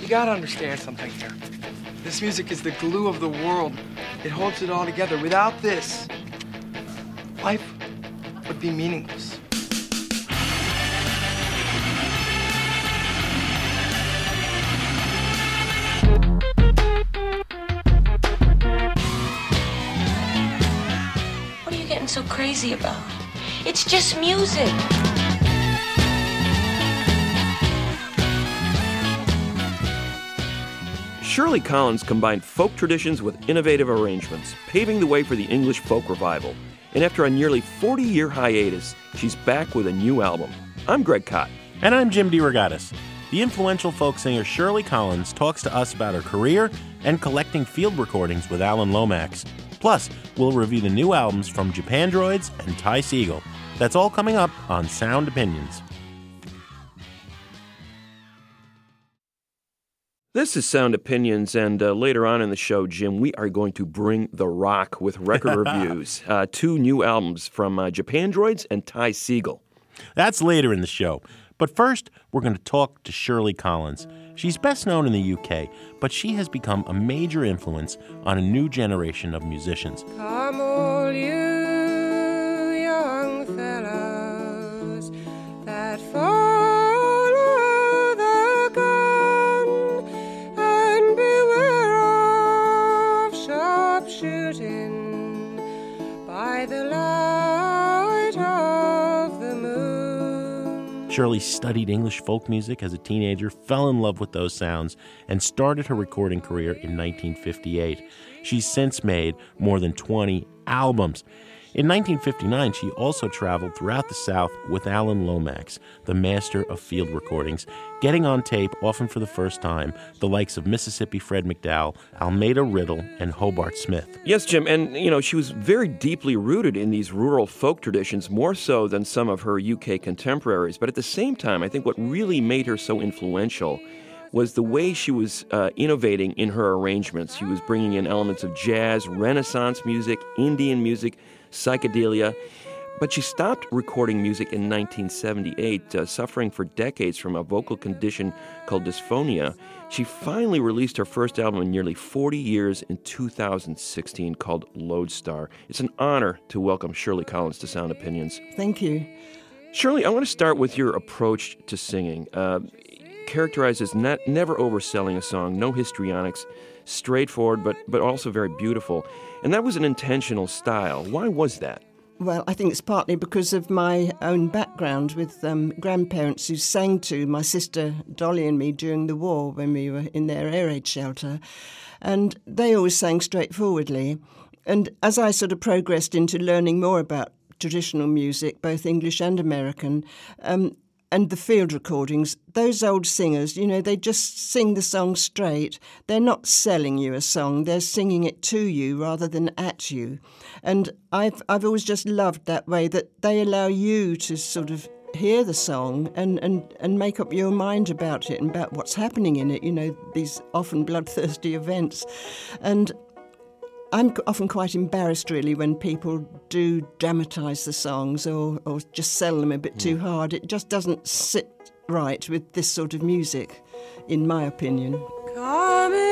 You gotta understand something here. This music is the glue of the world. It holds it all together. Without this, life would be meaningless. What are you getting so crazy about? It's just music. Shirley Collins combined folk traditions with innovative arrangements, paving the way for the English folk revival. And after a nearly 40-year hiatus, she's back with a new album. I'm Greg Kot. And I'm Jim DeRogatis. The influential folk singer Shirley Collins talks to us about her career and collecting field recordings with Alan Lomax. Plus, we'll review the new albums from Japandroids and Ty Segall. That's all coming up on Sound Opinions. This is Sound Opinions, and later on in the show, Jim, we are going to bring the rock with record reviews. Two new albums from Japandroids and Ty Segall. That's later in the show. But first, we're going to talk to Shirley Collins. She's best known in the UK, but she has become a major influence on a new generation of musicians. Come all you young fellows that follow the gun and beware of sharpshooting by the light of the moon. Shirley studied English folk music as a teenager, fell in love with those sounds, and started her recording career in 1958. She's since made more than 20 albums. In 1959, she also traveled throughout the South with Alan Lomax, the master of field recordings, getting on tape, often for the first time, the likes of Mississippi Fred McDowell, Almeda Riddle, and Hobart Smith. Yes, Jim, and, she was very deeply rooted in these rural folk traditions, more so than some of her UK contemporaries. But at the same time, I think what really made her so influential was the way she was innovating in her arrangements. She was bringing in elements of jazz, Renaissance music, Indian music, psychedelia. But she stopped recording music in 1978, suffering for decades from a vocal condition called dysphonia. She finally released her first album in nearly 40 years in 2016 called Lodestar. It's an honor to welcome Shirley Collins to Sound Opinions. Thank you. Shirley, I want to start with your approach to singing. Characterized as never overselling a song, no histrionics, straightforward, but also very beautiful. And that was an intentional style. Why was that? Well, I think it's partly because of my own background with grandparents who sang to my sister Dolly and me during the war when we were in their air raid shelter. And they always sang straightforwardly. And as I sort of progressed into learning more about traditional music, both English and American, and the field recordings, those old singers, they just sing the song straight. They're not selling you a song, they're singing it to you rather than at you. And I've always just loved that way, that they allow you to sort of hear the song and make up your mind about it and about what's happening in it, these often bloodthirsty events. And I'm often quite embarrassed, really, when people do dramatise the songs or just sell them a bit too hard. It just doesn't sit right with this sort of music, in my opinion. Come in,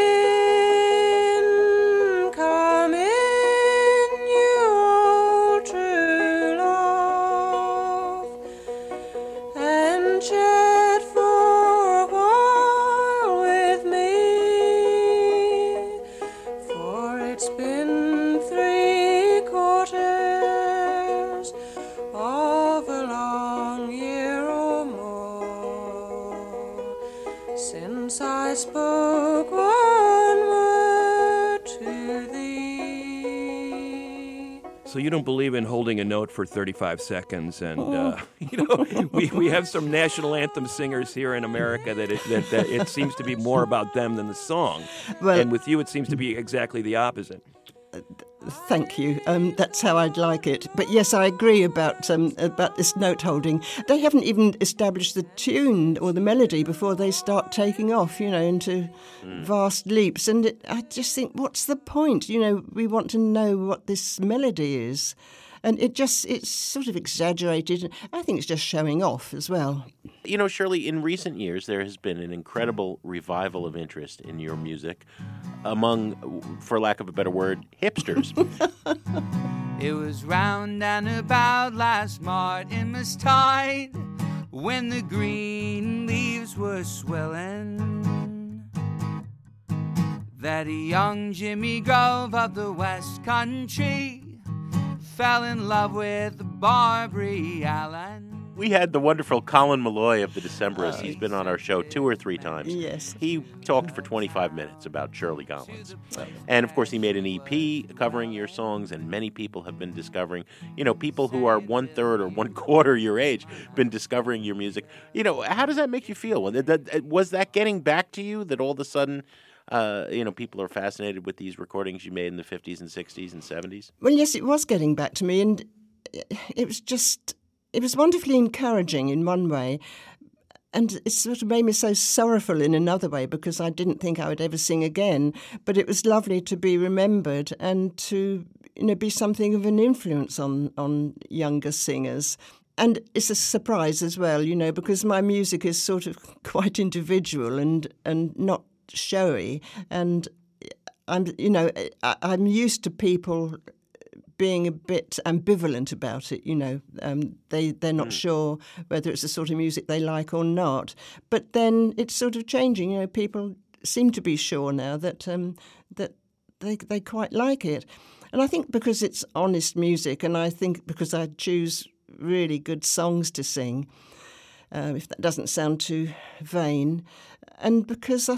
you old true love, and chat for a while with me, for it's been 3/4 of a long year or more since I spoke one word to thee. So you don't believe in holding a note for 35 seconds, and we have some national anthem singers here in America that it seems to be more about them than the song, and with you it seems to be exactly the opposite. Thank you. That's how I'd like it. But yes, I agree about this note holding. They haven't even established the tune or the melody before they start taking off, into vast leaps. And I just think, what's the point? We want to know what this melody is. And it's sort of exaggerated. I think it's just showing off as well. You know, Shirley, in recent years, there has been an incredible revival of interest in your music among, for lack of a better word, hipsters. It was round and about last Martinmas tide when the green leaves were swelling, that a young Jimmy Grove of the West Country fell in love with Barbary Allen. We had the wonderful Colin Malloy of the Decemberists. He's been on our show 2 or 3 times. Yes. He talked for 25 minutes about Shirley Collins. And, of course, he made an EP covering your songs, and many people have been discovering, you know, people who are 1/3 or 1/4 your age, been discovering your music. You know, how does that make you feel? Was that getting back to you, that all of a sudden, you know, people are fascinated with these recordings you made in the 50s and 60s and 70s? Well, yes, it was getting back to me, and it was wonderfully encouraging in one way, and it sort of made me so sorrowful in another way, because I didn't think I would ever sing again. But it was lovely to be remembered and to, you know, be something of an influence on younger singers. And it's a surprise as well, you know, because my music is sort of quite individual and not showy, and I'm used to people being a bit ambivalent about it, you know. They're not sure whether it's the sort of music they like or not. But then it's sort of changing, you know. People seem to be sure now that they quite like it. And I think because it's honest music, and I think because I choose really good songs to sing, if that doesn't sound too vain, and because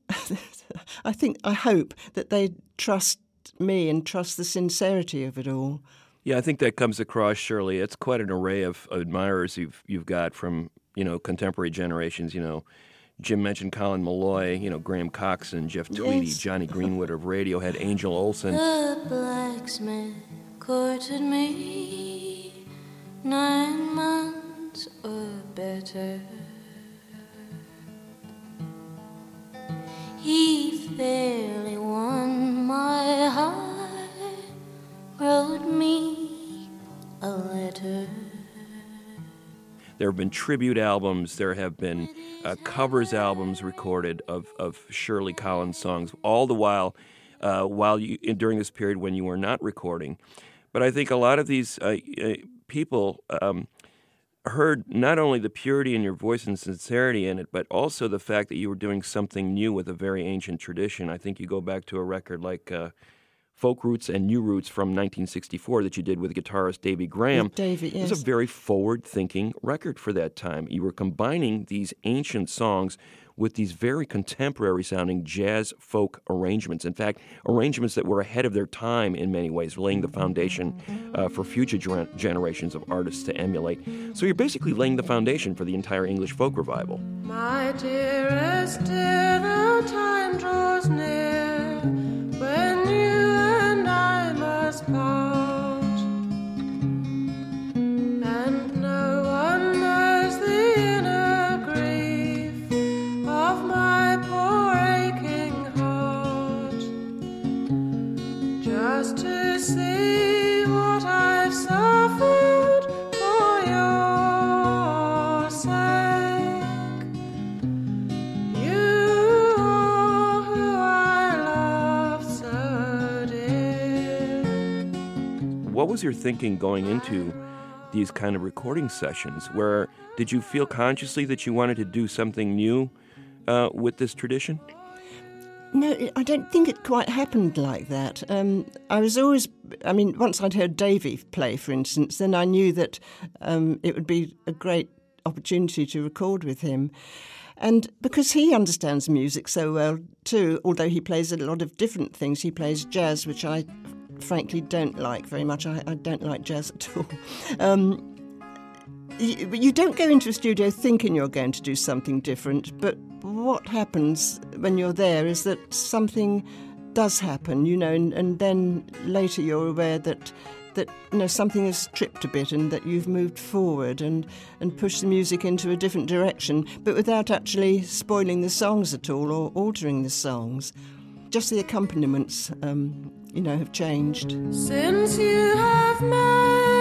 I hope that they trust me and trust the sincerity of it all. Yeah, I think that comes across, Shirley. It's quite an array of admirers you've got from, you know, contemporary generations. You know, Jim mentioned Colin Malloy, you know, Graham Coxon, Jeff Tweedy, Yes. Johnny Greenwood of Radiohead, Angel Olsen. The blacksmith courted me 9 months or better. He fairly won my heart, wrote me a letter. There have been tribute albums. There have been covers albums recorded of Shirley Collins songs, all the while during this period when you were not recording. But I think a lot of these people heard not only the purity in your voice and sincerity in it, but also the fact that you were doing something new with a very ancient tradition. I think you go back to a record like Folk Roots and New Roots from 1964 that you did with guitarist Davy Graham. With Davy, yes. It was a very forward-thinking record for that time. You were combining these ancient songs with these very contemporary-sounding jazz folk arrangements. In fact, arrangements that were ahead of their time in many ways, laying the foundation for future generations of artists to emulate. So you're basically laying the foundation for the entire English folk revival. My dearest dear, the time draws near when you and I must part, and no one knows the inner grief of my poor aching heart. Just to see what I've suffered for your sake. You are who I love so dear. What was your thinking going into these kind of recording sessions? Where did you feel consciously that you wanted to do something new with this tradition? No, I don't think it quite happened like that. Once I'd heard Davy play, for instance, then I knew that it would be a great opportunity to record with him. And because he understands music so well too, although he plays a lot of different things, he plays jazz, which I frankly don't like very much. I don't like jazz at all. You don't go into a studio thinking you're going to do something different, but what happens when you're there is that something does happen, you know, and then later you're aware that you know, something has tripped a bit and that you've moved forward and pushed the music into a different direction, but without actually spoiling the songs at all or altering the songs. Just the accompaniments, have changed. Since you have met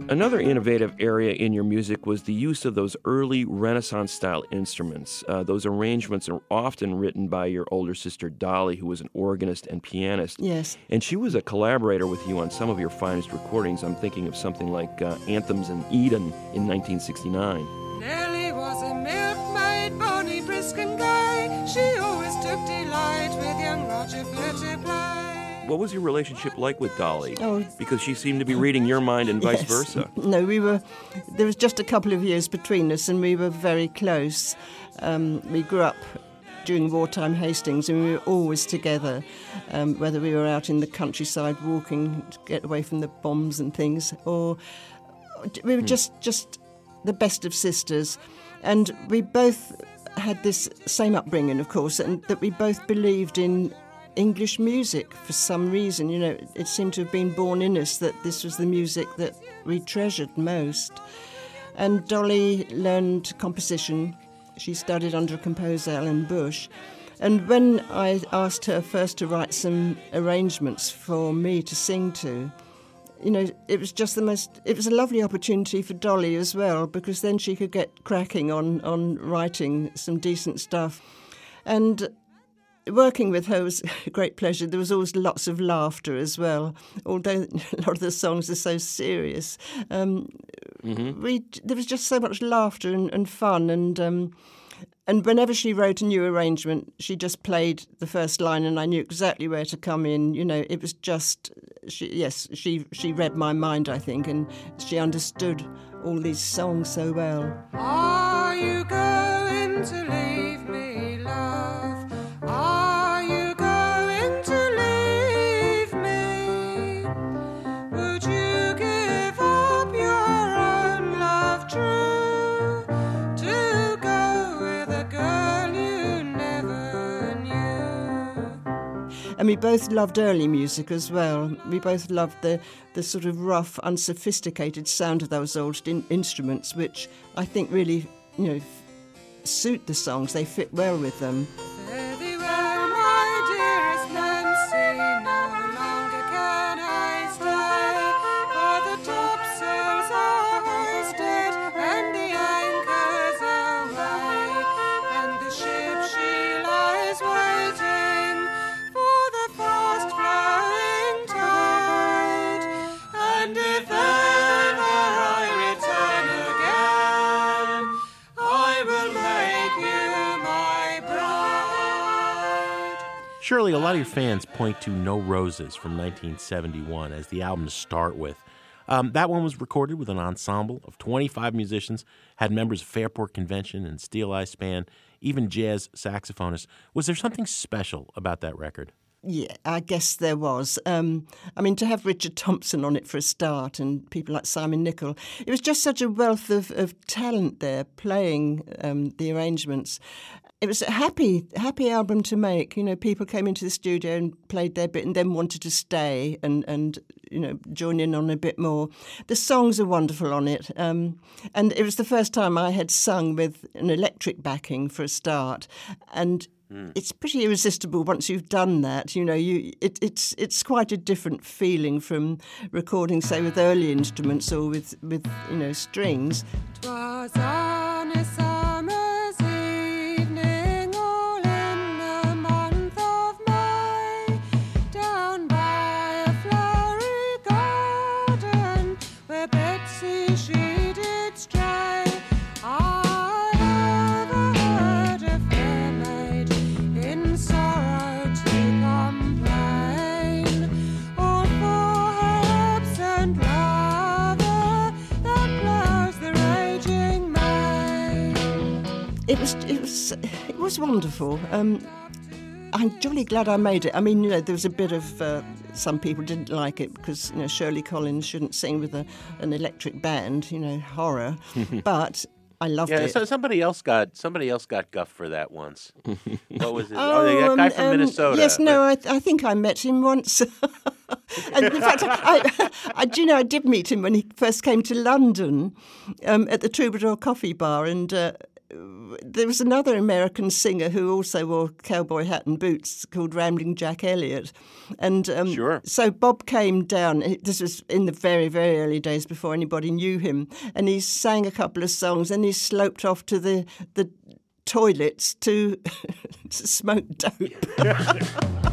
Another innovative area in your music was the use of those early Renaissance-style instruments. Those arrangements are often written by your older sister, Dolly, who was an organist and pianist. Yes. And she was a collaborator with you on some of your finest recordings. I'm thinking of something like Anthems in Eden in 1969. Nellie was a milkmaid, bonny, brisk and gay. She always took delight with young Roger for to play. What was your relationship like with Dolly? Oh. Because she seemed to be reading your mind and vice Yes. versa. No, there was just a couple of years between us and we were very close. We grew up during wartime Hastings and we were always together, whether we were out in the countryside walking to get away from the bombs and things, or we were just the best of sisters. And we both had this same upbringing, of course, and that we both believed in English music for some reason. You know, it seemed to have been born in us that this was the music that we treasured most. And Dolly learned composition. She studied under a composer, Alan Bush. And when I asked her first to write some arrangements for me to sing to, you know, it was just it was a lovely opportunity for Dolly as well, because then she could get cracking on writing some decent stuff. And working with her was a great pleasure. There was always lots of laughter as well, although a lot of the songs are so serious. There was just so much laughter and fun, and whenever she wrote a new arrangement, she just played the first line, and I knew exactly where to come in. You know, it was just she read my mind, I think, and she understood all these songs so well. Are you going to leave me, love? Are you going to leave me? Would you give up your own love true to go with a girl you never knew? And we both loved early music as well. We both loved the sort of rough, unsophisticated sound of those old instruments, which I think really, you know, suit the songs. They fit well with them. Fare thee well, my dearest Nancy, no longer can I stay, for the topsails are hoisted and the anchors aweigh, and the ship she lies waiting for the fast flowing tide, and if ever I return again, I will make you my bride. Shirley, a lot of your fans point to No Roses from 1971 as the album to start with. That one was recorded with an ensemble of 25 musicians, had members of Fairport Convention and Steel Eye Span, even jazz saxophonists. Was there something special about that record? Yeah, I guess there was. I mean, to have Richard Thompson on it for a start and people like Simon Nicol, it was just such a wealth of talent there playing the arrangements. It was a happy album to make. You know, people came into the studio and played their bit and then wanted to stay and you know, join in on a bit more. The songs are wonderful on it. And it was the first time I had sung with an electric backing for a start. And it's pretty irresistible once you've done that. You know, it's quite a different feeling from recording, say, with early instruments or with you know, strings. 'Twas on a summer's evening, all in the month of May, down by a flowery garden where Betsy she did stray. I overheard a fair maid in sorrow to complain, all for her absent lover that blows the raging May. It was wonderful. I'm jolly glad I made it. I mean, you know, there was a bit of some people didn't like it because, you know, Shirley Collins shouldn't sing with an electric band. You know, horror. But I loved it. So somebody else got guff for that once. What was it? That guy from Minnesota. Yes, no, I think I met him once. And in fact, I do you know, I did meet him when he first came to London at the Troubadour Coffee Bar, and there was another American singer who also wore cowboy hat and boots called Rambling Jack Elliott. And Sure. So Bob came down. This was in the very, very early days before anybody knew him. And he sang a couple of songs and he sloped off to the toilets to smoke dope.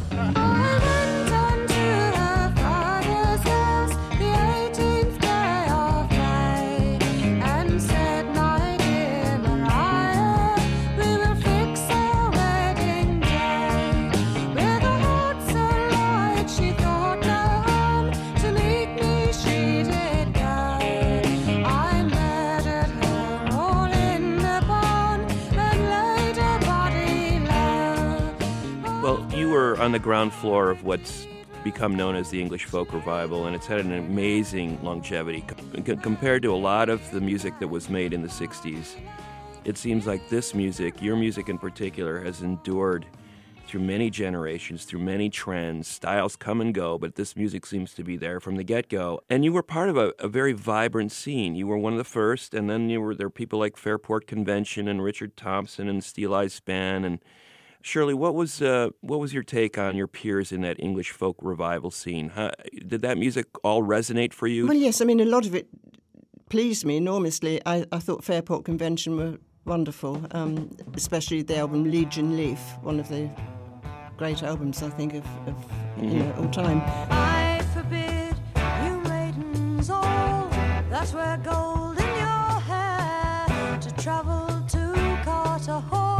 On the ground floor of what's become known as the English folk revival, and it's had an amazing longevity compared to a lot of the music that was made in the 60s. It seems like this music, your music in particular, has endured through many generations, through many trends. Styles come and go, but this music seems to be there from the get-go. And you were part of a very vibrant scene. You were one of the first, and then there were people like Fairport Convention and Richard Thompson and Steel Eye Span. And Shirley, what was your take on your peers in that English folk revival scene? Did that music all resonate for you? Well, yes. I mean, a lot of it pleased me enormously. I thought Fairport Convention were wonderful, especially the album Legion Leaf, one of the great albums, I think, of all time. I forbid you maidens all that wear gold in your hair to travel to Carter Hall.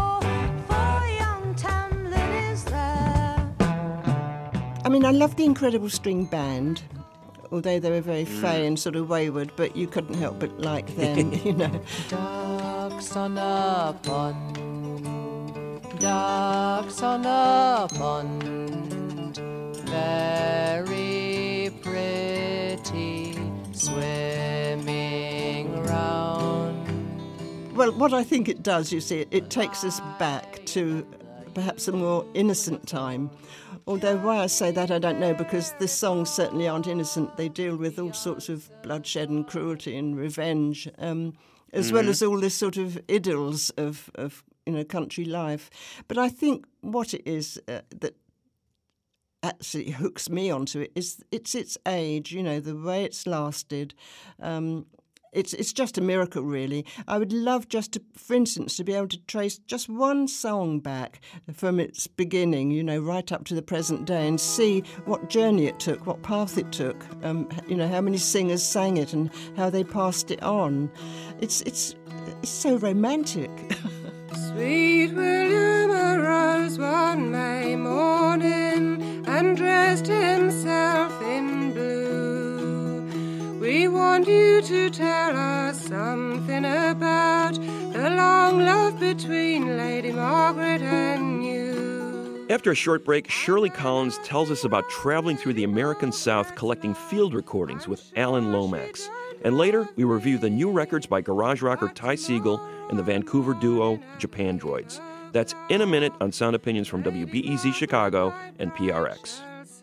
I mean, I love the Incredible String Band, although they were very fey and sort of wayward, but you couldn't help but like them, you know. Ducks on a pond, ducks on a pond, very pretty, swimming round. Well, what I think it does, you see, it takes us back to perhaps a more innocent time. Although why I say that, I don't know, because the songs certainly aren't innocent. They deal with all sorts of bloodshed and cruelty and revenge, as well as all this sort of idylls of country life. But I think what it is that actually hooks me onto it is it's its age, the way it's lasted. It's just a miracle, really. I would love just to, for instance, to be able to trace just one song back from its beginning, right up to the present day, and see what journey it took, what path it took, how many singers sang it and how they passed it on. It's so romantic. Sweet William arose one May morning and dressed himself in blue. We want you to tell us something about the long love between Lady Margaret and you. After a short break, Shirley Collins tells us about traveling through the American South collecting field recordings with Alan Lomax. And later, we review the new records by garage rocker Ty Segall and the Vancouver duo Japandroids. That's in a minute on Sound Opinions from WBEZ Chicago and PRX.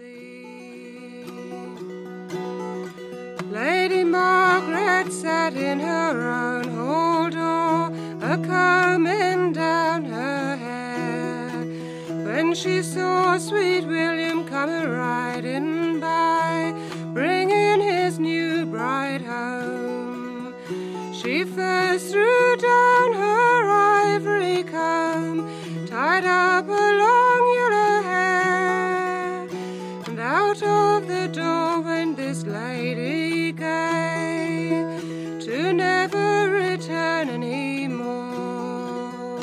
Lady Margaret sat in her own hall door, a-combing down her hair, when she saw sweet William come a-riding by, bringing his new bride home. She first threw down her ivory comb, tied up her long yellow hair, and out of the door went this lady gay, to never return any more.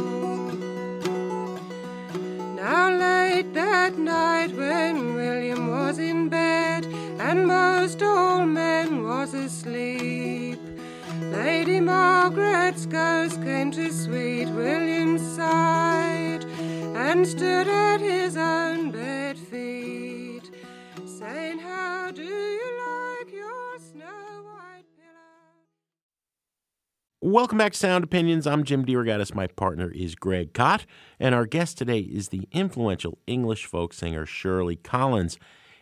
Now late that night when William was in bed and most all men was asleep, Lady Margaret's ghost came to sweet William's side and stood at his own bed feet, saying, "How do you like your snow white pillow?" Welcome back to Sound Opinions. I'm Jim DeRogatis. My partner is Greg Kot, and our guest today is the influential English folk singer Shirley Collins.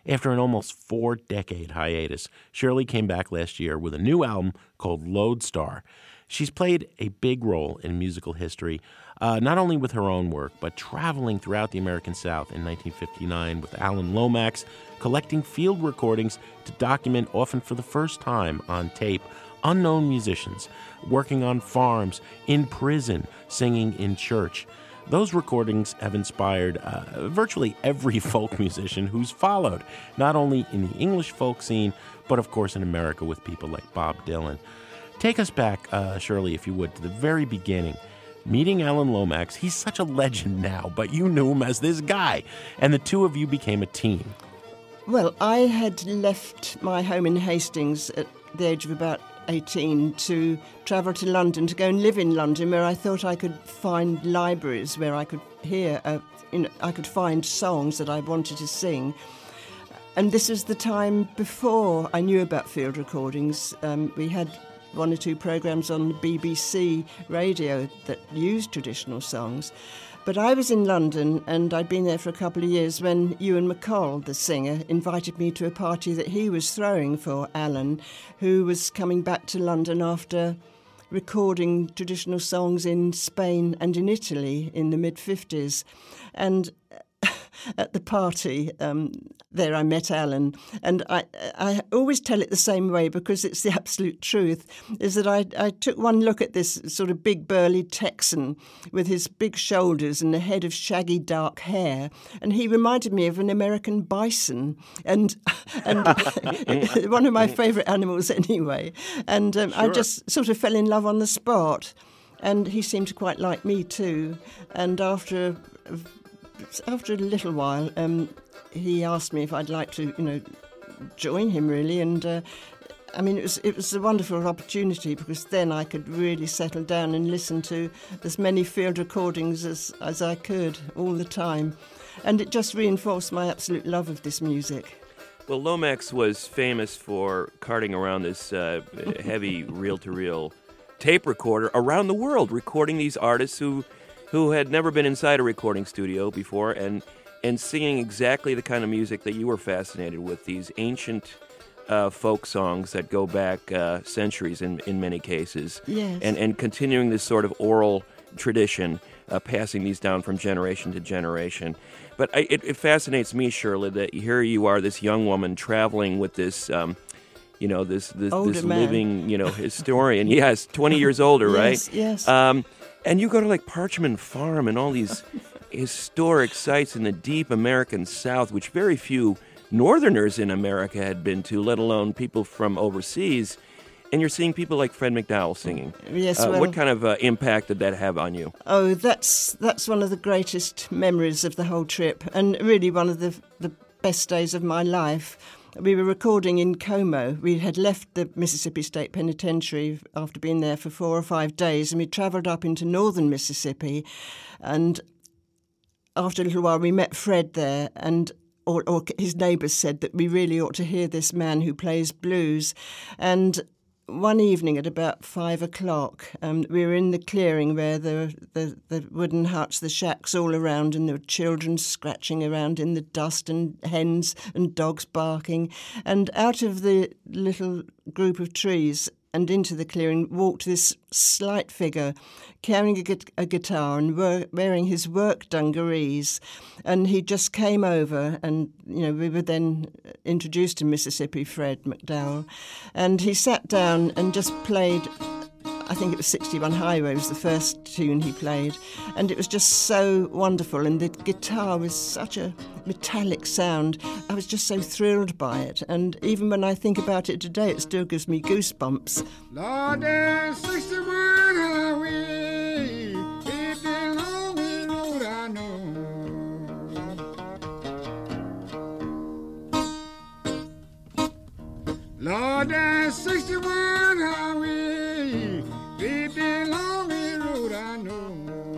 After an almost 4-decade hiatus, Shirley came back last year with a new album called Lodestar. She's played a big role in musical history, not only with her own work, but traveling throughout the American South in 1959 with Alan Lomax, collecting field recordings to document, often for the first time on tape, unknown musicians working on farms, in prison, singing in church. Those recordings have inspired virtually every folk musician who's followed, not only in the English folk scene, but of course in America with people like Bob Dylan. Take us back, Shirley, if you would, to the very beginning. Meeting Alan Lomax, he's such a legend now, but you knew him as this guy, and the two of you became a team. Well, I had left my home in Hastings at the age of about 18 to travel to London, to go and live in London, where I thought I could find libraries where I could hear, I could find songs that I wanted to sing. And this was the time before I knew about field recordings. We had 1 or 2 programs on the BBC radio that used traditional songs. But I was in London, and I'd been there for a couple of years when Ewan MacColl, the singer, invited me to a party that he was throwing for Alan, who was coming back to London after recording traditional songs in Spain and in Italy in the mid-50s. And at the party, there I met Alan, and I always tell it the same way because it's the absolute truth, is that I took one look at this sort of big burly Texan with his big shoulders and a head of shaggy dark hair, and he reminded me of an American bison, and one of my favourite animals anyway, and sure. I just sort of fell in love on the spot, and he seemed to quite like me too, and after a little while, he asked me if I'd like to, join him really, and it was a wonderful opportunity because then I could really settle down and listen to as many field recordings as I could all the time, and it just reinforced my absolute love of this music. Well, Lomax was famous for carting around this heavy reel-to-reel tape recorder around the world, recording these artists who had never been inside a recording studio before and singing exactly the kind of music that you were fascinated with, these ancient folk songs that go back centuries in many cases. Yes. And continuing this sort of oral tradition, passing these down from generation to generation. But it fascinates me, Shirley, that here you are, this young woman traveling with this this living, historian. Yes, 20 years older, right? Yes. And you go to like Parchman Farm and all these historic sites in the deep American South, which very few Northerners in America had been to, let alone people from overseas. And you're seeing people like Fred McDowell singing. Yes. What kind of impact did that have on you? Oh, that's one of the greatest memories of the whole trip, and really one of the best days of my life. We were recording in Como. We had left the Mississippi State Penitentiary after being there for 4 or 5 days, and we travelled up into northern Mississippi. And after a little while, we met Fred there, and or his neighbours said that we really ought to hear this man who plays blues. And one evening at about 5 o'clock, we were in the clearing where the wooden huts, the shacks all around, and there were children scratching around in the dust and hens and dogs barking. And out of the little group of trees and into the clearing walked this slight figure carrying a guitar and wearing his work dungarees. And he just came over, and we were then introduced to Mississippi Fred McDowell, and he sat down and just played, I think it was 61 Highway was the first tune he played, and it was just so wonderful, and the guitar was such a metallic sound. I was just so thrilled by it, and even when I think about it today, it still gives me goosebumps. Lord, there's 61 Highway, it's the lonely road I know. Lord, there's 61 Highway, it's the lonely road I know.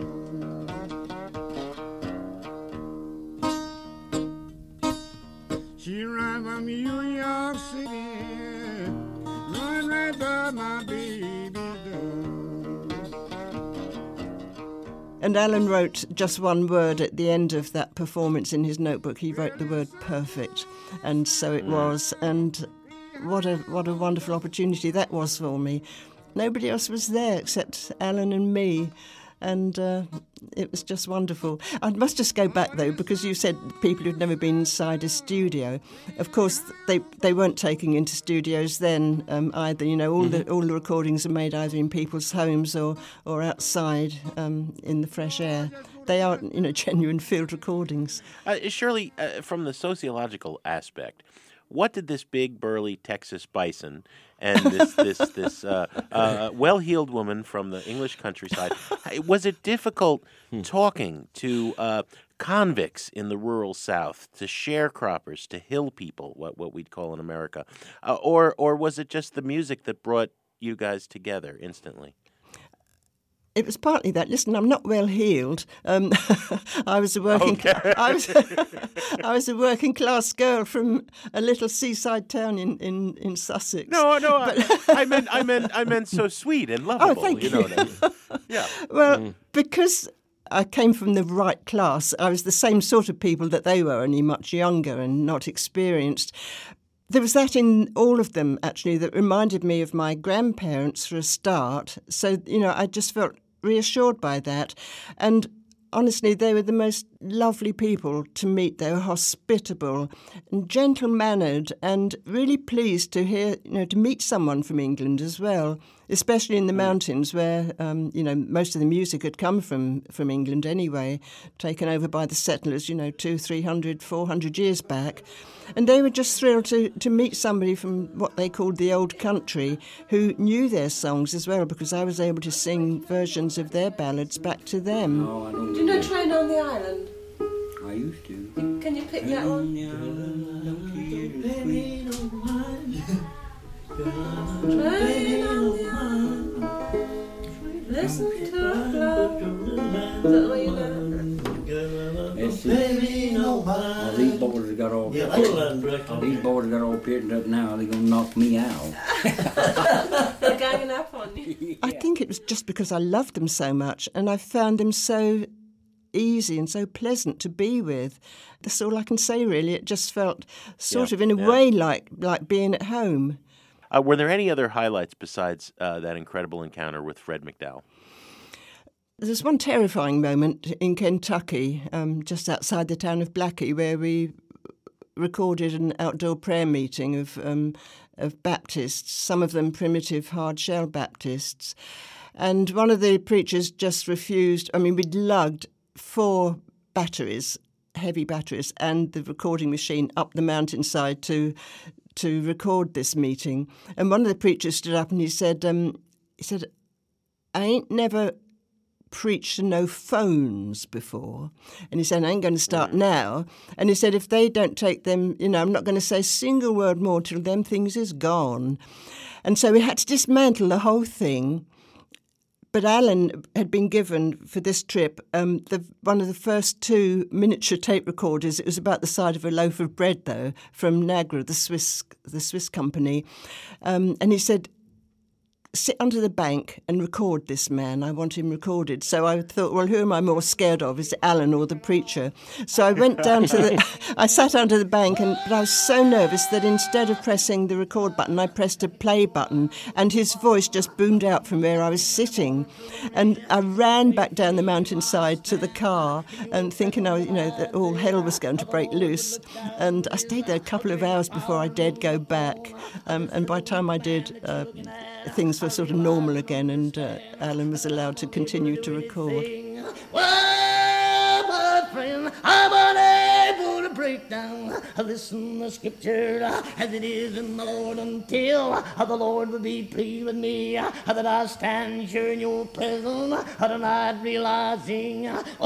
She run from New York City, run right by my baby's door. And Alan wrote just one word at the end of that performance in his notebook. He wrote the word perfect, and so it was. And what a wonderful opportunity that was for me. Nobody else was there except Alan and me, and it was just wonderful. I must just go back, though, because you said people who'd never been inside a studio. Of course, they weren't taking into studios then either. You know, all the recordings are made either in people's homes or outside in the fresh air. They are, you know, genuine field recordings. Shirley, from the sociological aspect, what did this big burly Texas bison and this well-heeled woman from the English countryside, was it difficult talking to convicts in the rural South, to sharecroppers, to hill people, what we'd call in America, or was it just the music that brought you guys together instantly? It was partly that. Listen, I'm not well heeled. I was a working. Okay. I was a working class girl from a little seaside town in Sussex. No. But I meant so sweet and lovable. Oh, thank you. Know what I mean? Yeah. Well, because I came from the right class, I was the same sort of people that they were, only much younger and not experienced. There was that in all of them, actually, that reminded me of my grandparents for a start. So, you know, I just felt reassured by that. And honestly, they were the most lovely people to meet. They were hospitable and gentle-mannered and really pleased to hear, you know, to meet someone from England as well, especially in the mountains where, you know, most of the music had come from England anyway, taken over by the settlers, you know, 200, 300, 400 years back. And they were just thrilled to meet somebody from what they called the old country who knew their songs as well, because I was able to sing versions of their ballads back to them. No, I don't. Do you know Train on the Island? I used to. Can you pick that one? Train on the island. Listen to the blow. Is that the way you know? These boys have got all pitted up now. They're gonna knock me out. They're ganging up on you. I think it was just because I loved them so much, and I found them so easy and so pleasant to be with. That's all I can say, really. It just felt sort of in a way like being at home. Were there any other highlights besides that incredible encounter with Fred McDowell? There's one terrifying moment in Kentucky, just outside the town of Blackie, where we recorded an outdoor prayer meeting of Baptists, some of them primitive hard-shell Baptists. And one of the preachers just refused. I mean, we'd lugged 4 batteries, heavy batteries, and the recording machine up the mountainside to record this meeting. And one of the preachers stood up and he said, I ain't never preached to no phones before. And he said, I ain't going to start now. And he said, if they don't take them, you know, I'm not going to say a single word more till them things is gone. And so we had to dismantle the whole thing. But Alan had been given for this trip one of the first 2 miniature tape recorders. It was about the size of a loaf of bread, though, from Nagra, the Swiss company. And he said, sit under the bank and record this man. I want him recorded. So I thought, well, who am I more scared of? Is it Alan or the preacher? So I went down I sat under the bank, but I was so nervous that instead of pressing the record button, I pressed a play button, and his voice just boomed out from where I was sitting. And I ran back down the mountainside to the car and thinking, that all hell was going to break loose. And I stayed there a couple of hours before I dared go back. And by the time I did, things were sort of normal again, and Alan was allowed to continue to record. Well, my friend, I'm unable to break down. Listen to Scripture as it is in the Lord, until the Lord will be pleased with me, that I stand sure in your presence tonight, realizing,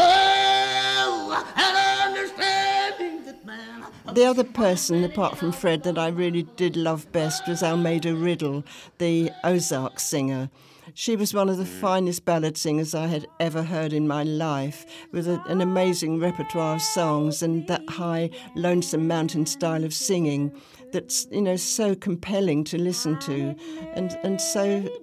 and understanding that man. The other person, apart from Fred, that I really did love best was Almeida Riddle, the Ozark singer. She was one of the finest ballad singers I had ever heard in my life, with an amazing repertoire of songs and that high, lonesome mountain style of singing that's, so compelling to listen to and so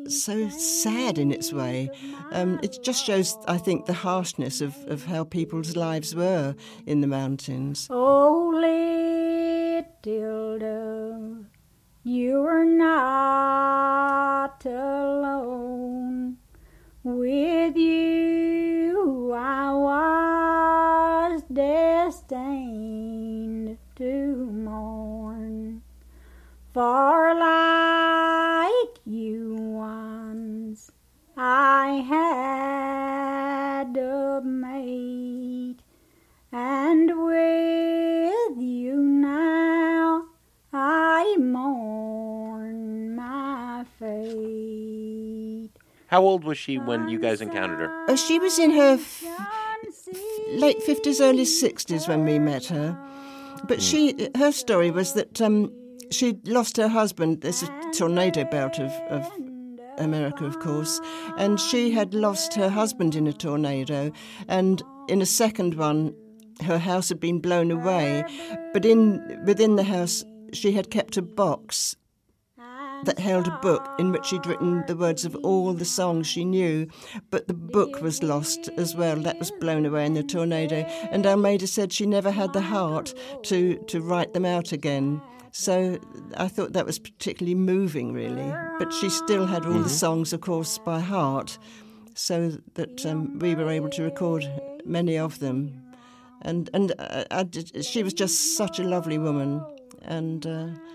so sad in its way. It just shows, I think, the harshness of how people's lives were in the mountains. Oh, little dove, you are not alone. With you I was destined to mourn. For like you once I had a mate, and with you now I mourn my fate. How old was she when you guys encountered her? She was in her late 50s, early 60s when we met her. But her story was that she'd lost her husband. There's a tornado belt of America, of course, and she had lost her husband in a tornado, and in a second one, her house had been blown away. But within the house, she had kept a box that held a book in which she'd written the words of all the songs she knew, but the book was lost as well. That was blown away in the tornado, and Almeida said she never had the heart to write them out again. So I thought that was particularly moving, really. But she still had all the songs, of course, by heart, so that we were able to record many of them. And she was just such a lovely woman. And,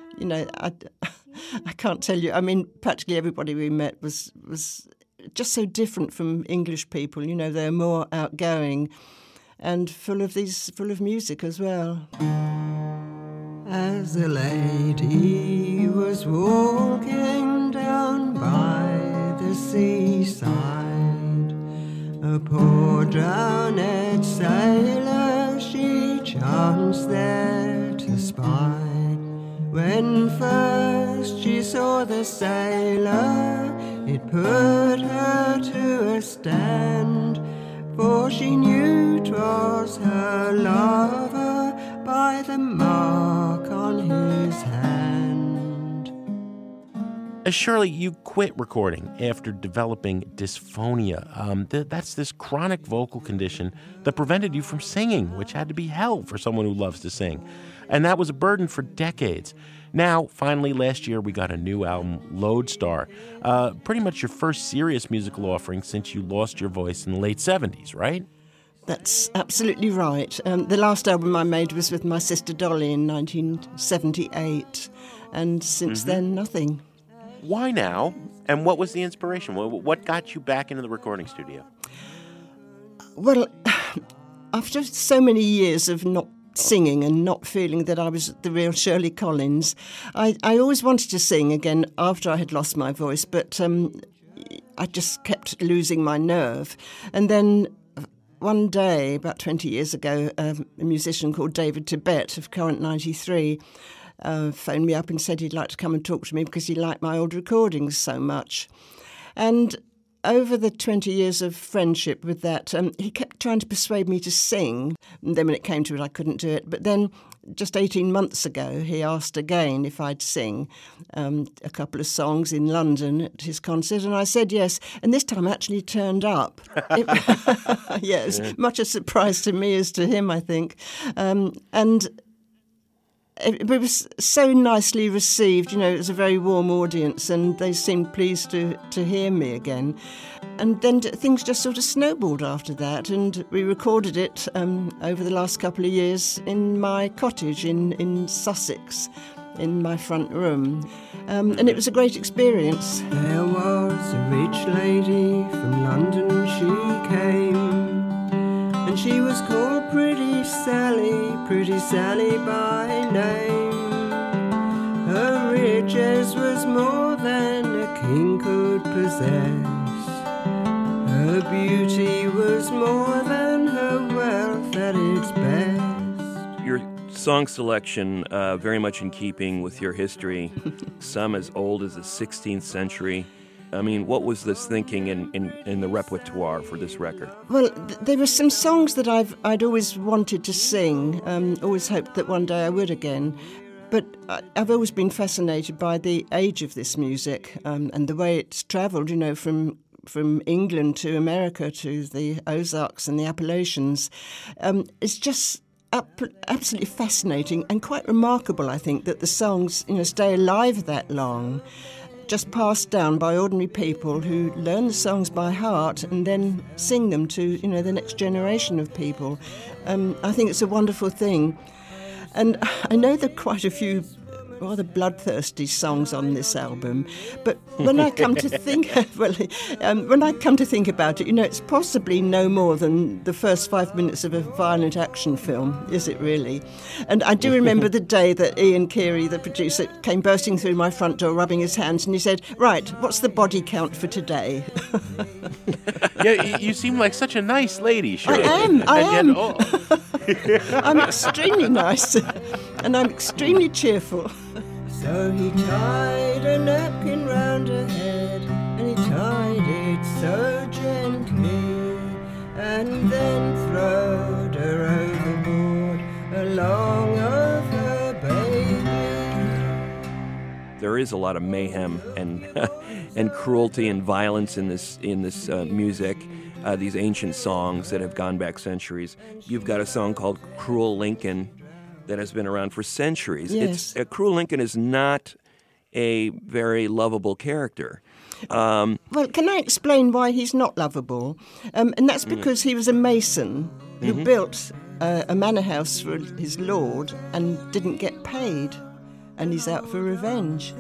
I can't tell you. I mean, practically everybody we met was just so different from English people. You know, they're more outgoing and full of music as well. As the lady was walking down by the seaside, a poor drowned sailor she chanced there to spy. When first she saw the sailor, it put her to a stand, for she knew 'twas her lover by the mark on his hand. Shirley, you quit recording after developing dysphonia. That's this chronic vocal condition that prevented you from singing, which had to be hell for someone who loves to sing. And that was a burden for decades. Now, finally, last year, we got a new album, Lodestar. Pretty much your first serious musical offering since you lost your voice in the late 70s, right? That's absolutely right. The last album I made was with my sister Dolly in 1978, and since then, nothing. Why now? And what was the inspiration? What got you back into the recording studio? Well, after so many years of not singing and not feeling that I was the real Shirley Collins, I always wanted to sing again after I had lost my voice, but I just kept losing my nerve. And then one day, about 20 years ago, a musician called David Tibet of Current 93 phoned me up and said he'd like to come and talk to me because he liked my old recordings so much. And over the 20 years of friendship with that, he kept trying to persuade me to sing. And then when it came to it, I couldn't do it. But then just 18 months ago, he asked again if I'd sing a couple of songs in London at his concert. And I said yes. And this time I actually turned up. Yeah, it was much a surprise to me as to him, I think. And it was so nicely received. You know, it was a very warm audience, and they seemed pleased to hear me again. And then things just sort of snowballed after that, and we recorded it over the last couple of years in my cottage in Sussex, in my front room. And it was a great experience. There was a rich lady from London, she came, and she was called Pretty Sally by name. Her riches was more than a king could possess. Her beauty was more than her wealth at its best. Your song selection, very much in keeping with your history, some as old as the 16th century. I mean, what was this thinking in the repertoire for this record? Well, there were some songs that I'd always wanted to sing, always hoped that one day I would again. But I've always been fascinated by the age of this music and the way it's travelled, from England to America to the Ozarks and the Appalachians. It's just absolutely fascinating and quite remarkable, I think, that the songs, stay alive that long, just passed down by ordinary people who learn the songs by heart and then sing them to, the next generation of people. I think it's a wonderful thing. And I know there are quite a few rather bloodthirsty songs on this album, but when I come to think, when I come to think about it, it's possibly no more than the first 5 minutes of a violent action film, is it really? And I do remember the day that Ian Keary, the producer, came bursting through my front door, rubbing his hands, and he said, "Right, what's the body count for today?" Yeah, you seem like such a nice lady, Shirley. I am. I'm extremely nice, and I'm extremely cheerful. So he tied a napkin round her head, and he tied it so gently, and then throwed her overboard along of her baby. There is a lot of mayhem and cruelty and violence in this music. These ancient songs that have gone back centuries. You've got a song called Cruel Lincoln that has been around for centuries. Yes. Cruel Lincoln is not a very lovable character. Well, can I explain why he's not lovable? And that's because he was a mason who built a manor house for his lord and didn't get paid, and he's out for revenge.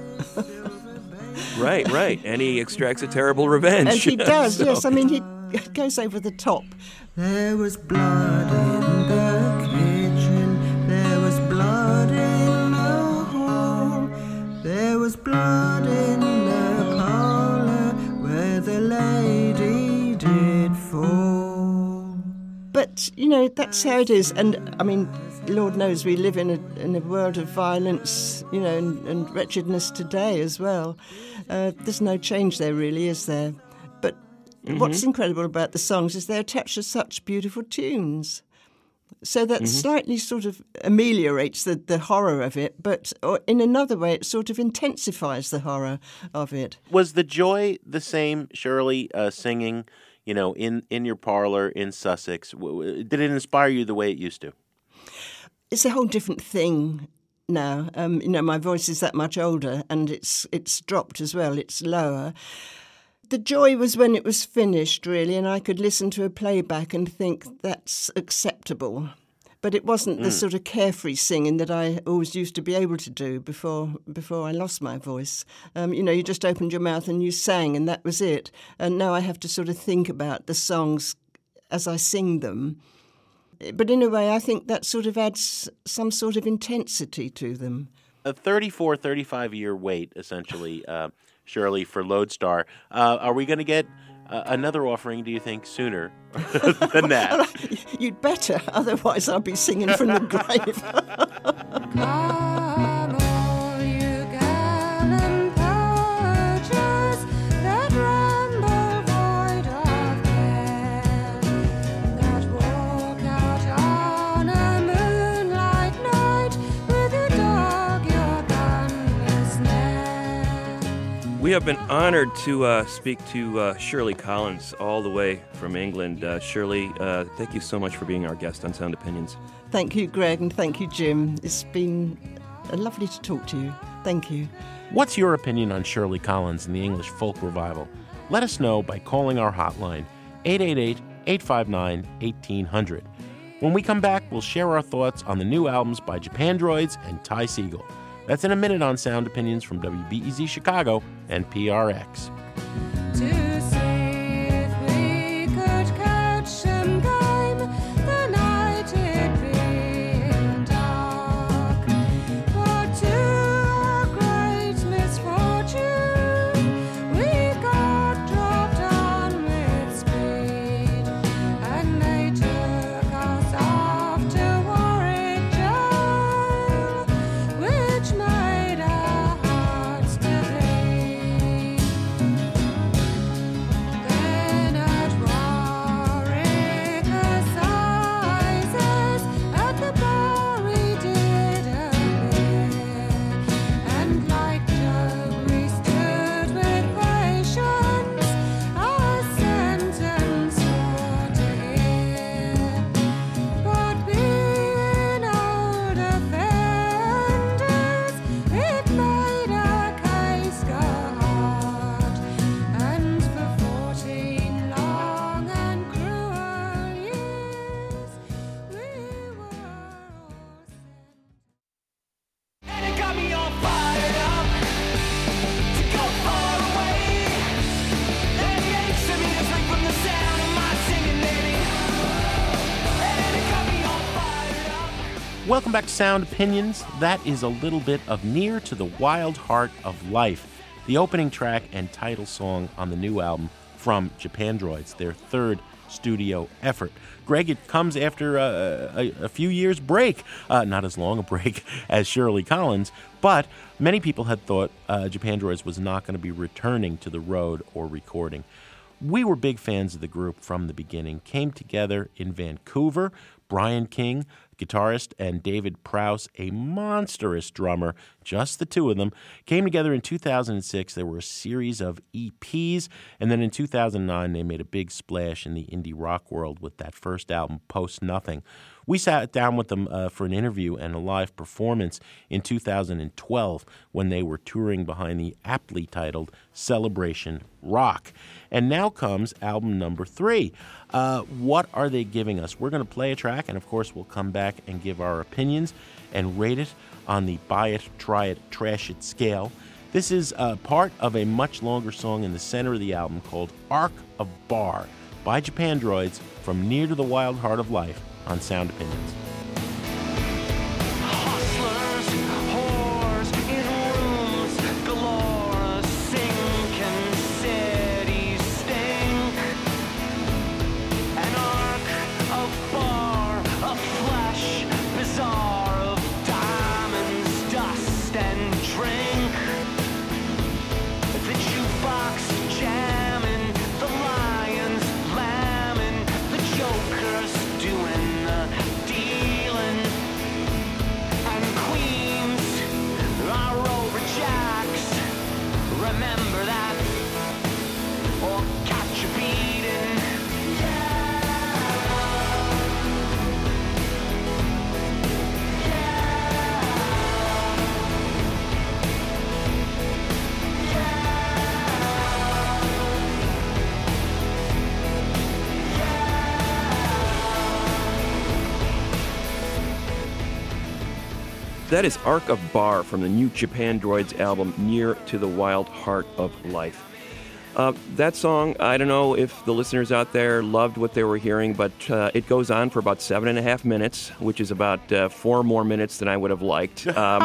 Right. And he extracts a terrible revenge. And he does, yes. I mean, he goes over the top. There was blood in the kitchen, there was blood in the hall, there was blood in the parlour where the lady did fall. But, that's how it is. And, I mean, Lord knows we live in a world of violence, and wretchedness today as well. There's no change there, really, is there? But what's incredible about the songs is they're attached to such beautiful tunes. So that slightly sort of ameliorates the horror of it, but in another way it sort of intensifies the horror of it. Was the joy the same, Shirley, singing, in your parlor in Sussex? Did it inspire you the way it used to? It's a whole different thing now. My voice is that much older, and it's dropped as well. It's lower. The joy was when it was finished, really, and I could listen to a playback and think that's acceptable. But it wasn't the sort of carefree singing that I always used to be able to do before I lost my voice. You just opened your mouth and you sang, and that was it. And now I have to sort of think about the songs as I sing them. But in a way, I think that sort of adds some sort of intensity to them. A 35-year wait, essentially, Shirley, for Lodestar. Are we going to get another offering, do you think, sooner than that? You'd better, otherwise I'll be singing from the grave. Come all you gallant poachers that ramble void of care, that walk out on a moonlight night with a dog your gun is snare. We have been honored to speak to Shirley Collins all the way from England. Shirley, thank you so much for being our guest on Sound Opinions. Thank you, Greg, and thank you, Jim. It's been lovely to talk to you. Thank you. What's your opinion on Shirley Collins and the English folk revival? Let us know by calling our hotline, 888-859-1800. When we come back, we'll share our thoughts on the new albums by Japandroids and Ty Segall. That's in a minute on Sound Opinions from WBEZ Chicago and PRX. To see if we could catch some game the night it being dark. But to our great misfortune, we got dropped on with speed, and they took us off to Warwick Jail, which made our hearts to bleed. Welcome back to Sound Opinions. That is a little bit of Near to the Wild Heart of Life, the opening track and title song on the new album from Japandroids, their third studio effort. Greg, it comes after a few years break, not as long a break as Shirley Collins, but many people had thought Japandroids was not going to be returning to the road or recording. We were big fans of the group from the beginning, came together in Vancouver. Brian King, guitarist, and David Prowse, a monstrous drummer, just the two of them, came together in 2006. There were a series of EPs, and then in 2009 they made a big splash in the indie rock world with that first album, Post Nothing. We sat down with them for an interview and a live performance in 2012 when they were touring behind the aptly titled Celebration Rock. And now comes album number 3. What are they giving us? We're going to play a track, and of course we'll come back and give our opinions and rate it on the buy it, try it, trash it scale. This is part of a much longer song in the center of the album called Arc of Bar by Japandroids from Near to the Wild Heart of Life on Sound Opinions. That is Arc of Bar from the new Japandroids album, Near to the Wild Heart of Life. That song, I don't know if the listeners out there loved what they were hearing, but it goes on for about 7.5 minutes, which is about 4 more minutes than I would have liked.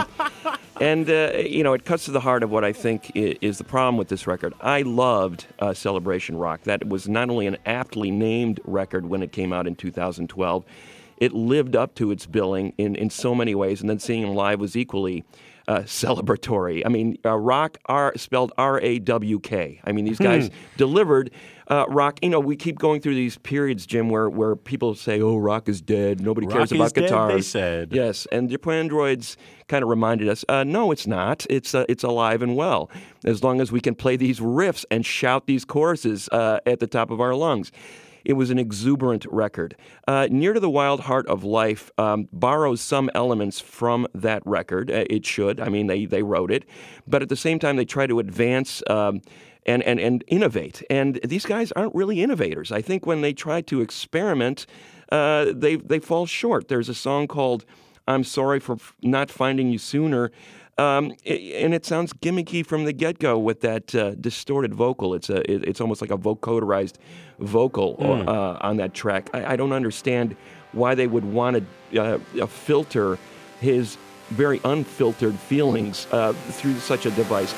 And, it cuts to the heart of what I think is the problem with this record. I loved Celebration Rock. That was not only an aptly named record when it came out in 2012, it lived up to its billing in so many ways, and then seeing them live was equally celebratory. I mean, rock, spelled R-A-W-K. I mean, these guys delivered rock. We keep going through these periods, Jim, where people say, oh, rock is dead. Nobody cares about guitars. Rock is dead, they said. Yes, and Japandroids kind of reminded us, no, it's not. It's alive and well, as long as we can play these riffs and shout these choruses at the top of our lungs. It was an exuberant record. Near to the Wild Heart of Life borrows some elements from that record. It should. I mean, they wrote it. But at the same time, they try to advance and innovate. And these guys aren't really innovators. I think when they try to experiment, they fall short. There's a song called I'm Sorry for Not Finding You Sooner. And it sounds gimmicky from the get-go with that distorted vocal. It's almost like a vocoderized vocal on that track. I don't understand why they would want to filter his very unfiltered feelings through such a device.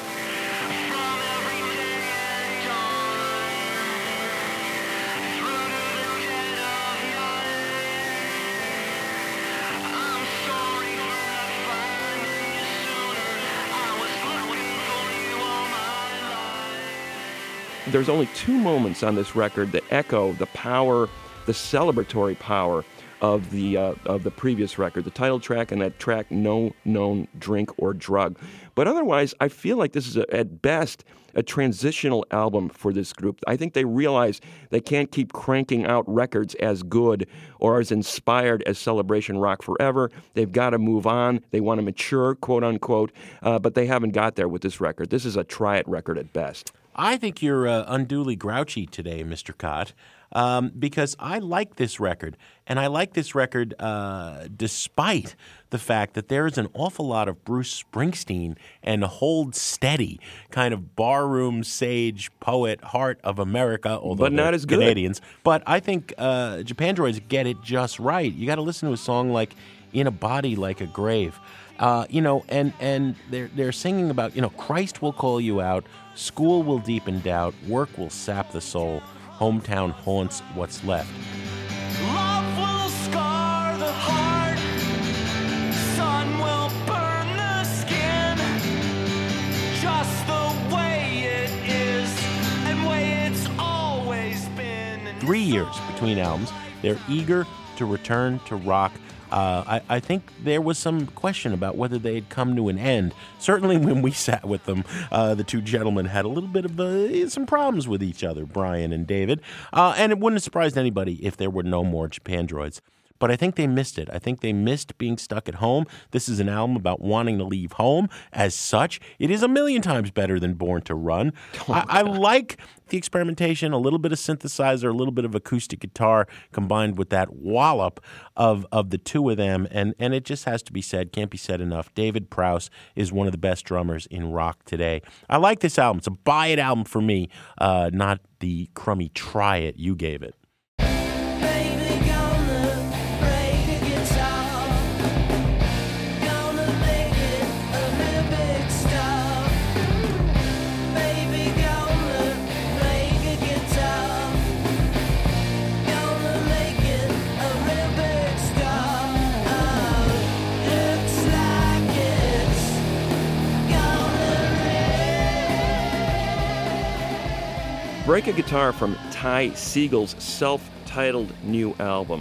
There's only 2 moments on this record that echo the power, the celebratory power of the previous record, the title track and that track, No Known Drink or Drug. But otherwise, I feel like this is, at best, a transitional album for this group. I think they realize they can't keep cranking out records as good or as inspired as Celebration Rock forever. They've got to move on. They want to mature, quote unquote, but they haven't got there with this record. This is a try-it record at best. I think you're unduly grouchy today, Mr. Cott, because I like this record, and I like this record despite the fact that there is an awful lot of Bruce Springsteen and Hold Steady, kind of barroom sage poet, heart of America, although but not as good. Canadians. But I think Japandroids get it just right. You got to listen to a song like in a body like a grave. And they're singing about, Christ will call you out, school will deepen doubt, work will sap the soul, hometown haunts what's left. Love will scar the heart, sun will burn the skin, just the way it is and way it's always been. 3 years between albums. They're eager to return to rock. I think there was some question about whether they had come to an end. Certainly when we sat with them, the two gentlemen had a little bit of some problems with each other, Brian and David. And it wouldn't have surprised anybody if there were no more Japandroids. But I think they missed it. I think they missed being stuck at home. This is an album about wanting to leave home. As such, it is a million times better than Born to Run. I like the experimentation, a little bit of synthesizer, a little bit of acoustic guitar combined with that wallop of the two of them. And it just has to be said, can't be said enough. David Prowse is one of the best drummers in rock today. I like this album. It's a buy it album for me, not the crummy try it you gave it. Break a Guitar from Ty Segall's self-titled new album.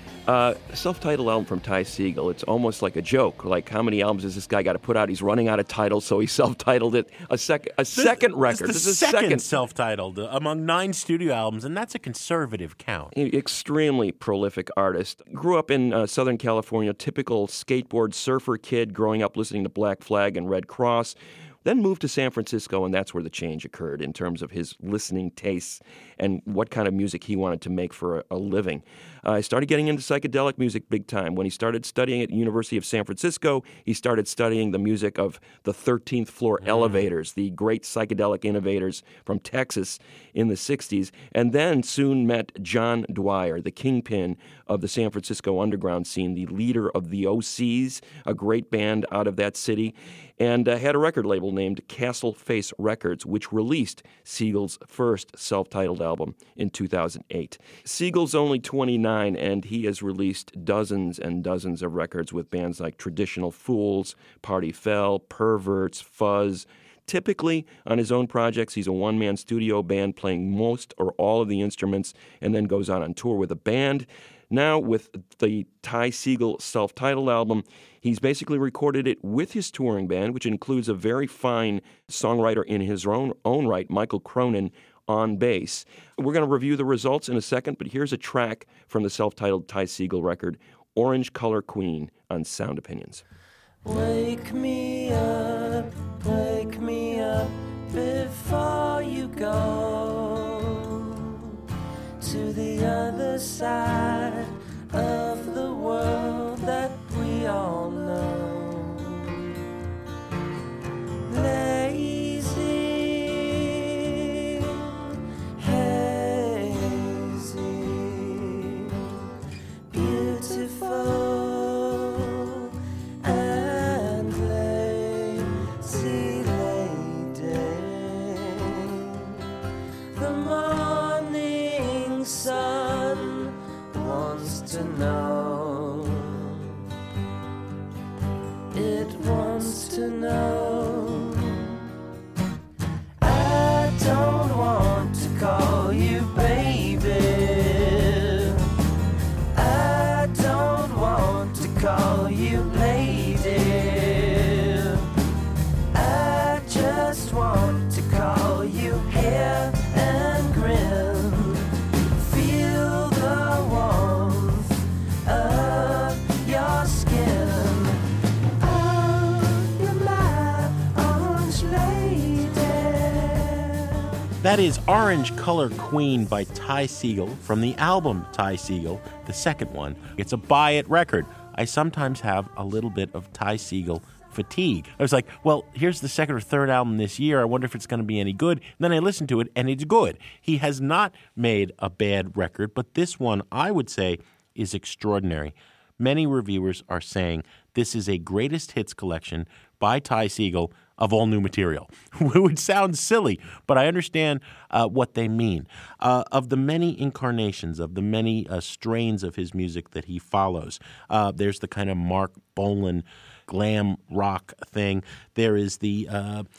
Self-titled album from Ty Segall. It's almost like a joke. Like, how many albums has this guy got to put out? He's running out of titles, so he self-titled it. A second record. This is the second self-titled among 9 studio albums, and that's a conservative count. Extremely prolific artist. Grew up in Southern California, typical skateboard surfer kid, growing up listening to Black Flag and Red Cross. Then moved to San Francisco, and that's where the change occurred in terms of his listening tastes and what kind of music he wanted to make for a living. He started getting into psychedelic music big time. When he started studying at the University of San Francisco, he started studying the music of the 13th Floor Elevators, the great psychedelic innovators from Texas in the 60s, and then soon met John Dwyer, the kingpin of the San Francisco underground scene, the leader of the OCs, a great band out of that city, and had a record label named Castle Face Records, which released Segall's first self-titled album in 2008. Segall's only 29, and he has released dozens and dozens of records with bands like Traditional Fools, Party Fell, Perverts, Fuzz. Typically, on his own projects, he's a one-man studio band playing most or all of the instruments and then goes on tour with a band. Now, with the Ty Segall self-titled album, he's basically recorded it with his touring band, which includes a very fine songwriter in his own right, Michael Cronin, on bass. We're going to review the results in a second, but here's a track from the self-titled Ty Segall record, Orange Color Queen, on Sound Opinions. Wake me up before you go to the other side of the world that we all know. Lazy, hazy, beautiful and lazy lady. The morning sun wants to know. It wants to know. I don't want to call you baby. I don't want to call you lady. I just want to call you hair and grin. Feel the warmth of your skin. Oh, you're my orange lady. That is Orange Color Queen by Ty Segall from the album Ty Segall, the second one. It's a buy-it record. I sometimes have a little bit of Ty Segall fatigue. I was like, well, here's the second or third album this year. I wonder if it's going to be any good. And then I listened to it, and it's good. He has not made a bad record, but this one, I would say, is extraordinary. many reviewers are saying this is a greatest hits collection by Ty Segall of all new material. Which sounds silly, but I understand what they mean. Of the many incarnations, of the many strains of his music that he follows, there's the kind of Mark Bolan glam rock thing. There is the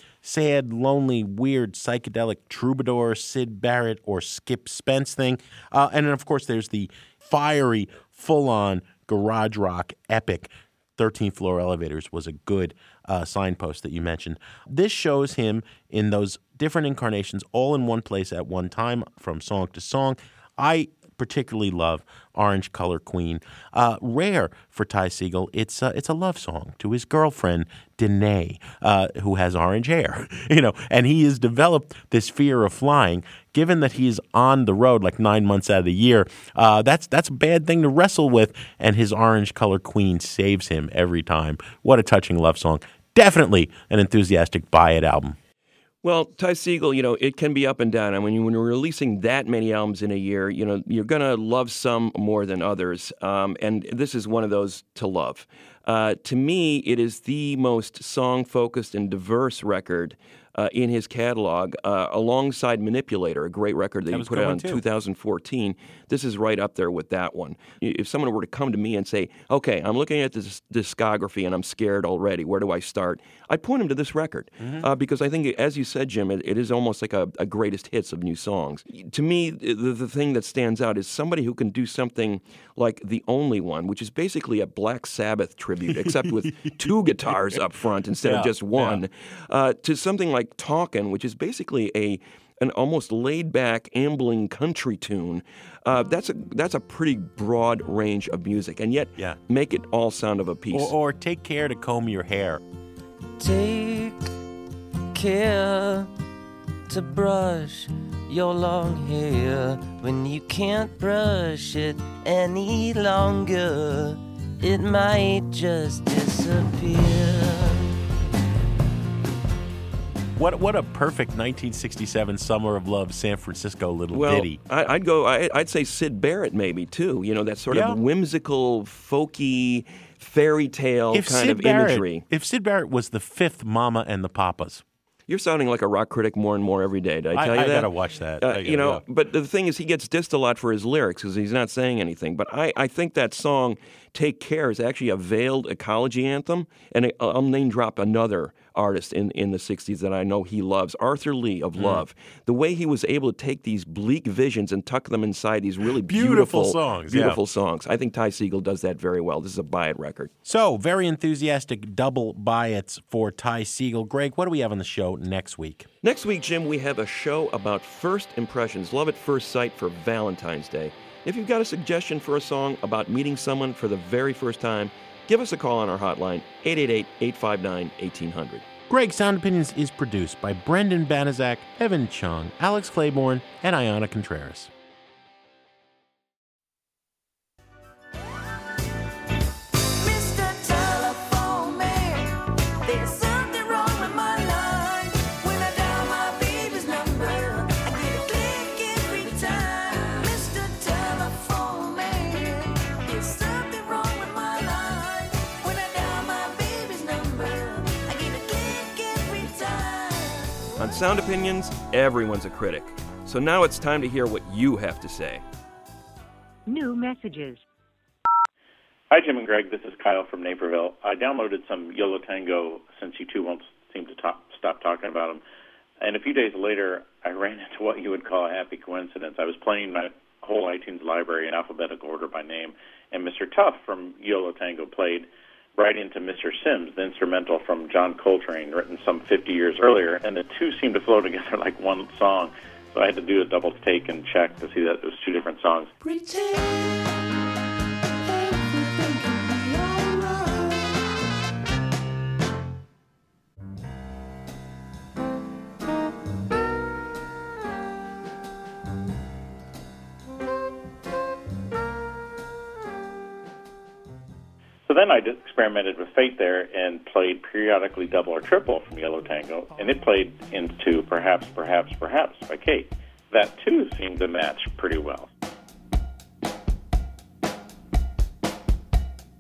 sad, lonely, weird, psychedelic troubadour, Syd Barrett or Skip Spence thing. And then, of course, there's the fiery, full-on garage rock epic. 13th Floor Elevators was a good signpost that you mentioned. This shows him in those different incarnations all in one place at one time from song to song. I particularly love Orange Color Queen. Rare for Ty Segall. It's a love song to his girlfriend, Danae, who has orange hair. And he has developed this fear of flying. Given that he's on the road like 9 months out of the year, that's a bad thing to wrestle with, and his Orange Color Queen saves him every time. What a touching love song. Definitely an enthusiastic buy it album. Well, Ty Segall, it can be up and down. I mean, when you're releasing that many albums in a year, you're going to love some more than others. And this is one of those to love. To me, it is the most song-focused and diverse record in his catalog, alongside Manipulator, a great record that he put out in 2014. This is right up there with that one. If someone were to come to me and say, okay, I'm looking at this discography and I'm scared already, where do I start? I'd point him to this record, because I think, as you said, Jim, it is almost like a greatest hits of new songs. To me, the thing that stands out is somebody who can do something like The Only One, which is basically a Black Sabbath tribute, except with two guitars up front instead of just one, to something like Talkin', which is basically an almost laid-back, ambling country tune. That's a pretty broad range of music, and yet make it all sound of a piece. Or Take Care to Comb Your Hair. Take care to brush your long hair when you can't brush it any longer. It might just disappear. What a perfect 1967 Summer of Love San Francisco little ditty. I'd say Syd Barrett maybe too. That sort of whimsical, folky, fairy tale kind of imagery. If Syd Barrett was the fifth Mama and the Papas. You're sounding like a rock critic more and more every day. Did I tell you that? I gotta watch that. But the thing is, he gets dissed a lot for his lyrics because he's not saying anything. But I think that song, Take Care, is actually a veiled ecology anthem. And I'll name drop another artist in the 60s that I know he loves, Arthur Lee of Love. The way he was able to take these bleak visions and tuck them inside these really beautiful songs. Songs. I think Ty Segall does that very well. This is a buy-it record. So, very enthusiastic double buy-its for Ty Segall. Greg, what do we have on the show next week? Next week, Jim, we have a show about first impressions, love at first sight for Valentine's Day. If you've got a suggestion for a song about meeting someone for the very first time, give us a call on our hotline, 888-859-1800. Greg Sound Opinions is produced by Brendan Banaszak, Evan Chung, Alex Claiborne, and Ayanna Contreras. On Sound Opinions, everyone's a critic. So now it's time to hear what you have to say. New messages. Hi, Jim and Greg. This is Kyle from Naperville. I downloaded some Yo La Tengo since you two won't seem to stop talking about them. And a few days later, I ran into what you would call a happy coincidence. I was playing my whole iTunes library in alphabetical order by name, and Mr. Tuff from Yo La Tengo played right into Mr. Sims, the instrumental from John Coltrane, written some 50 years earlier, and the two seemed to flow together like one song. So I had to do a double take and check to see that it was two different songs. So then I experimented with fate there and played periodically double or triple from Yo La Tengo, and it played into Perhaps, Perhaps, Perhaps by Kate. That, too, seemed to match pretty well.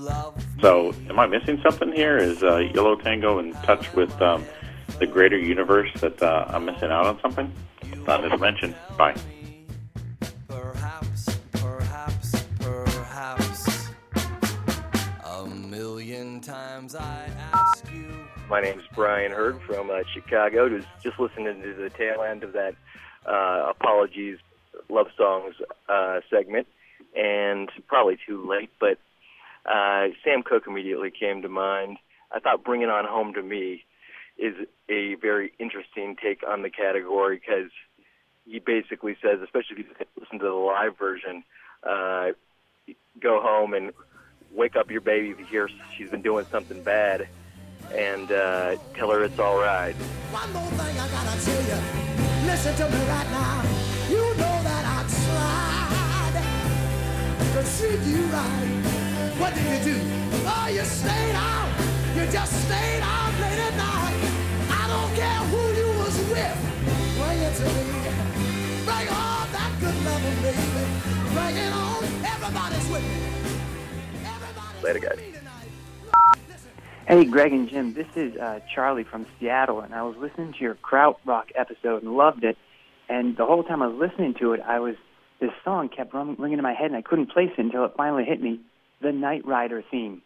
So, am I missing something here? Is Yellow Tango in touch with the greater universe that I'm missing out on something? Not to mention. Bye. Perhaps, a million times I ask you. My name's Brian Hurd from Chicago. Just listening to the tail end of that Apologies Love Songs segment, and probably too late, but Sam Cooke immediately came to mind. I thought Bring It On Home to Me is a very interesting take on the category, because he basically says, especially if you listen to the live version, go home and wake up your baby if you hear she's been doing something bad, and tell her it's all right. One more thing I gotta tell you. Listen to me right now. You know that I tried to treat you right. What did you do? Oh, you stayed out. You just stayed out late at night. I don't care who you was with. Bring it to me. Bring on that good loving, baby. Bring it on. Everybody's with me. Later, guys. Hey, Greg and Jim, this is Charlie from Seattle, and I was listening to your Krautrock episode and loved it. And the whole time I was listening to it, this song kept ringing in my head, and I couldn't place it until it finally hit me, the Knight Rider theme.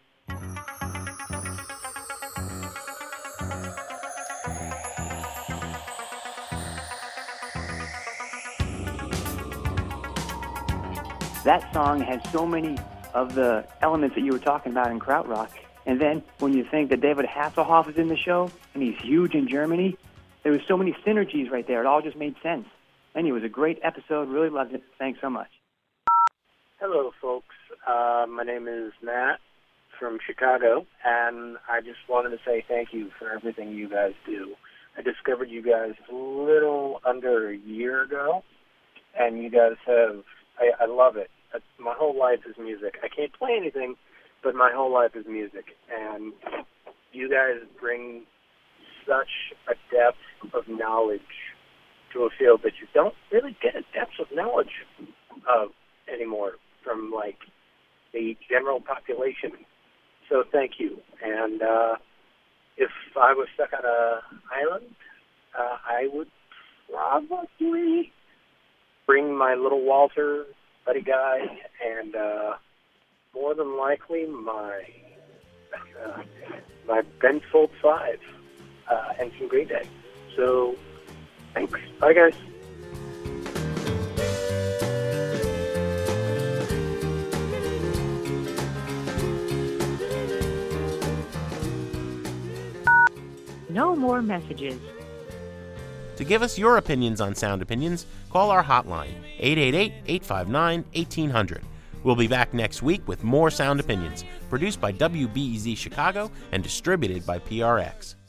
That song has so many of the elements that you were talking about in Krautrock. And then when you think that David Hasselhoff is in the show, and he's huge in Germany, there was so many synergies right there. It all just made sense. Anyway, it was a great episode. Really loved it. Thanks so much. Hello, folks. My name is Matt from Chicago, and I just wanted to say thank you for everything you guys do. I discovered you guys a little under a year ago, and you guys have, I love it. My whole life is music. I can't play anything, but my whole life is music, and you guys bring such a depth of knowledge to a field that you don't really get a depth of knowledge of anymore from, like, the general population. So thank you. And if I was stuck on an island, I would probably bring my little Walter, buddy guy, and more than likely my Ben Folds 5 and some Green Day. So thanks. Bye, guys. No more messages. To give us your opinions on Sound Opinions, call our hotline, 888-859-1800. We'll be back next week with more Sound Opinions, produced by WBEZ Chicago and distributed by PRX.